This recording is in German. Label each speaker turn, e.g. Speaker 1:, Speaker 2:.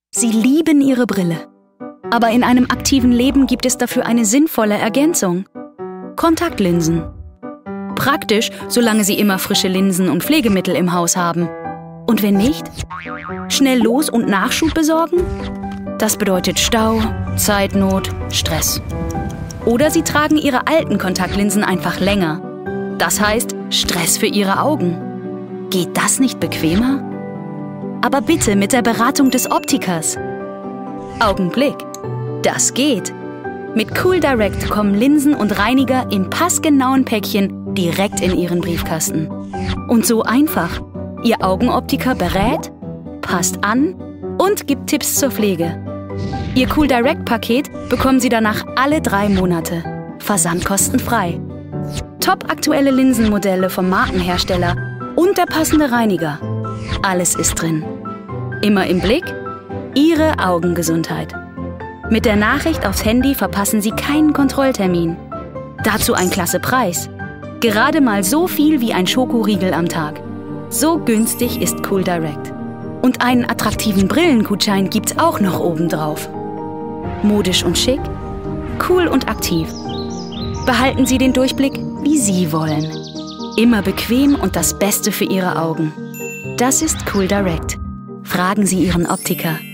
Speaker 1: Sie lieben ihre Brille. Aber in einem aktiven Leben gibt es dafür eine sinnvolle Ergänzung. Kontaktlinsen. Praktisch, solange Sie immer frische Linsen und Pflegemittel im Haus haben. Und wenn nicht? Schnell los und Nachschub besorgen? Das bedeutet Stau, Zeitnot, Stress. Oder Sie tragen Ihre alten Kontaktlinsen einfach länger. Das heißt Stress für Ihre Augen. Geht das nicht bequemer? Aber bitte mit der Beratung des Optikers. Augenblick, das geht. Mit CoolDirect kommen Linsen und Reiniger im passgenauen Päckchen direkt in Ihren Briefkasten. Und so einfach. Ihr Augenoptiker berät, passt an und gibt Tipps zur Pflege. Ihr CoolDirect-Paket bekommen Sie danach alle 3 Monate. Versandkostenfrei. Top-aktuelle Linsenmodelle vom Markenhersteller und der passende Reiniger. Alles ist drin. Immer im Blick? Ihre Augengesundheit. Mit der Nachricht aufs Handy verpassen Sie keinen Kontrolltermin. Dazu ein klasse Preis. Gerade mal so viel wie ein Schokoriegel am Tag. So günstig ist CoolDirect. Und einen attraktiven Brillengutschein gibt's auch noch obendrauf. Modisch und schick, cool und aktiv. Behalten Sie den Durchblick, wie Sie wollen. Immer bequem und das Beste für Ihre Augen. Das ist CoolDirect. Fragen Sie Ihren Optiker.